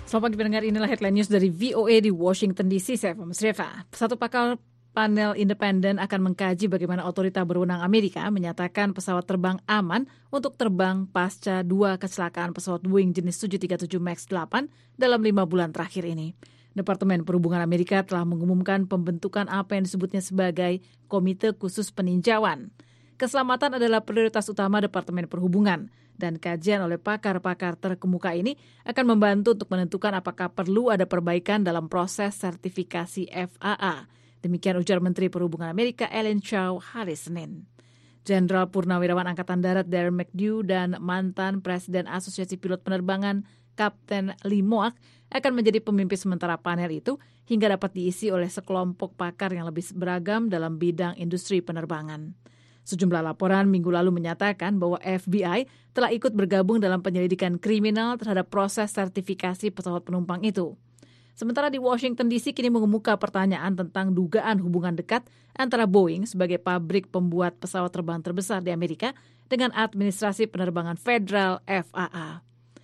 Selamat pagi pendengar, inilah headline news dari VOA di Washington DC. Saya Mas Reva. Satu pakar panel independen akan mengkaji bagaimana otorita berwenang Amerika menyatakan pesawat terbang aman untuk terbang pasca 2 kecelakaan pesawat Boeing jenis 737 MAX 8 dalam 5 bulan terakhir ini. Departemen Perhubungan Amerika telah mengumumkan pembentukan apa yang disebutnya sebagai Komite Khusus Peninjauan. Keselamatan adalah prioritas utama Departemen Perhubungan, dan kajian oleh pakar-pakar terkemuka ini akan membantu untuk menentukan apakah perlu ada perbaikan dalam proses sertifikasi FAA. Demikian ujar Menteri Perhubungan Amerika Ellen Chao hari Senin. Jenderal Purnawirawan Angkatan Darat Darren McDew dan mantan Presiden Asosiasi Pilot Penerbangan Kapten Lee Moak akan menjadi pemimpin sementara panel itu hingga dapat diisi oleh sekelompok pakar yang lebih beragam dalam bidang industri penerbangan. Sejumlah laporan minggu lalu menyatakan bahwa FBI telah ikut bergabung dalam penyelidikan kriminal terhadap proses sertifikasi pesawat penumpang itu. Sementara di Washington DC kini mengemuka pertanyaan tentang dugaan hubungan dekat antara Boeing sebagai pabrik pembuat pesawat terbang terbesar di Amerika dengan administrasi penerbangan federal FAA.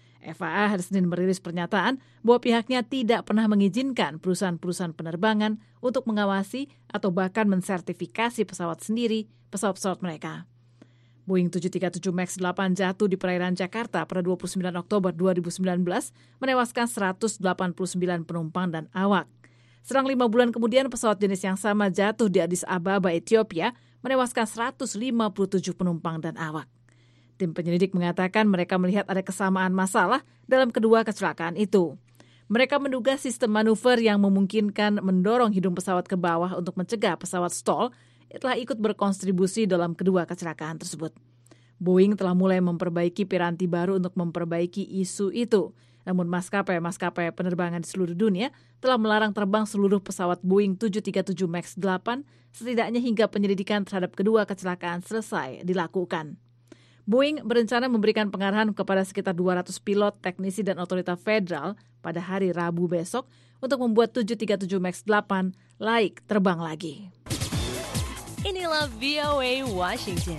FAA hari Senin merilis pernyataan bahwa pihaknya tidak pernah mengizinkan perusahaan-perusahaan penerbangan untuk mengawasi atau bahkan mensertifikasi pesawat-pesawat mereka. Boeing 737 MAX 8 jatuh di perairan Jakarta pada 29 Oktober 2019, menewaskan 189 penumpang dan awak. Serang 5 bulan kemudian, pesawat jenis yang sama jatuh di Addis Ababa, Ethiopia, menewaskan 157 penumpang dan awak. Tim penyelidik mengatakan mereka melihat ada kesamaan masalah dalam kedua kecelakaan itu. Mereka menduga sistem manuver yang memungkinkan mendorong hidung pesawat ke bawah untuk mencegah pesawat stall telah ikut berkontribusi dalam kedua kecelakaan tersebut. Boeing telah mulai memperbaiki piranti baru untuk memperbaiki isu itu. Namun maskapai penerbangan di seluruh dunia telah melarang terbang seluruh pesawat Boeing 737 MAX 8 setidaknya hingga penyelidikan terhadap kedua kecelakaan selesai dilakukan. Boeing berencana memberikan pengarahan kepada sekitar 200 pilot, teknisi, dan otorita federal pada hari Rabu besok untuk membuat 737 MAX 8 layak terbang lagi. Inilah VOA Washington.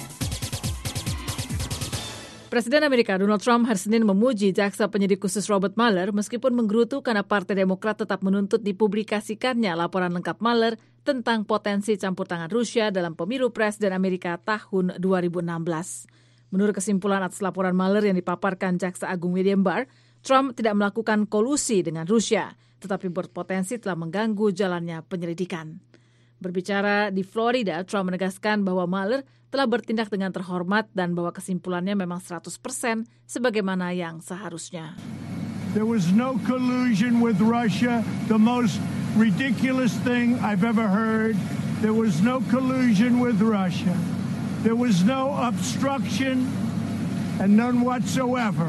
Presiden Amerika Donald Trump hari Senin memuji jaksa penyidik khusus Robert Mueller meskipun menggerutu karena Partai Demokrat tetap menuntut dipublikasikannya laporan lengkap Mueller tentang potensi campur tangan Rusia dalam pemilu presiden Amerika tahun 2016. Menurut kesimpulan atas laporan Mueller yang dipaparkan Jaksa Agung William Barr, Trump tidak melakukan kolusi dengan Rusia, tetapi berpotensi telah mengganggu jalannya penyelidikan. Berbicara di Florida, Trump menegaskan bahwa Mueller telah bertindak dengan terhormat dan bahwa kesimpulannya memang 100% sebagaimana yang seharusnya. There was no collusion with Russia, the most ridiculous thing I've ever heard. There was no collusion with Russia. There was no obstruction and none whatsoever.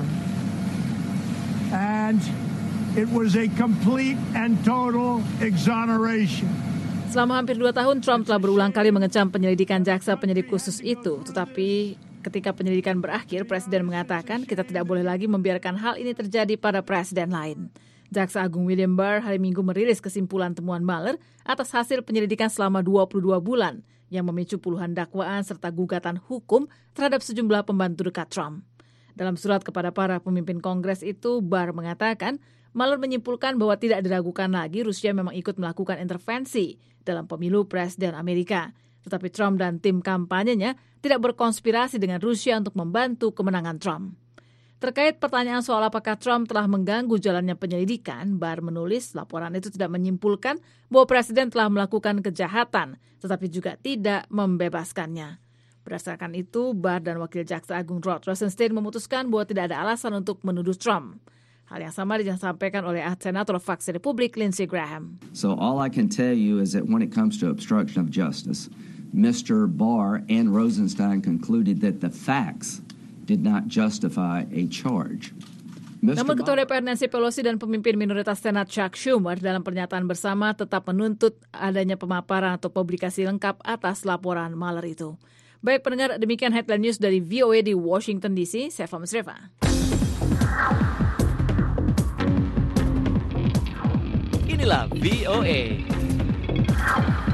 And it was a complete and total exoneration. Selama hampir 2 tahun, Trump telah berulang kali mengecam penyelidikan jaksa penyidik khusus itu. Tetapi ketika penyelidikan berakhir, Presiden mengatakan kita tidak boleh lagi membiarkan hal ini terjadi pada presiden lain. Jaksa Agung William Barr hari Minggu merilis kesimpulan temuan Mueller atas hasil penyelidikan selama 22 bulan yang memicu puluhan dakwaan serta gugatan hukum terhadap sejumlah pembantu dekat Trump. Dalam surat kepada para pemimpin Kongres itu, Barr mengatakan Mueller menyimpulkan bahwa tidak diragukan lagi Rusia memang ikut melakukan intervensi dalam pemilu presiden Amerika. Tetapi Trump dan tim kampanyenya tidak berkonspirasi dengan Rusia untuk membantu kemenangan Trump. Terkait pertanyaan soal apakah Trump telah mengganggu jalannya penyelidikan, Barr menulis laporan itu tidak menyimpulkan bahwa presiden telah melakukan kejahatan, tetapi juga tidak membebaskannya. Berdasarkan itu, Barr dan Wakil Jaksa Agung Rod Rosenstein memutuskan bahwa tidak ada alasan untuk menuduh Trump. Hal yang sama disampaikan oleh Senator Faksi Republik Lindsey Graham. So all I can tell you is that when it comes to obstruction of justice, Mr. Barr and Rosenstein concluded that the facts did not justify a charge. Namun Ketua DPR Nancy Pelosi dan pemimpin minoritas Senat Chuck Schumer dalam pernyataan bersama tetap menuntut adanya pemaparan atau publikasi lengkap atas laporan Mueller itu. Baik pendengar, demikian headline news dari VOA di Washington DC. Saya Mas Reva. Inilah VOA.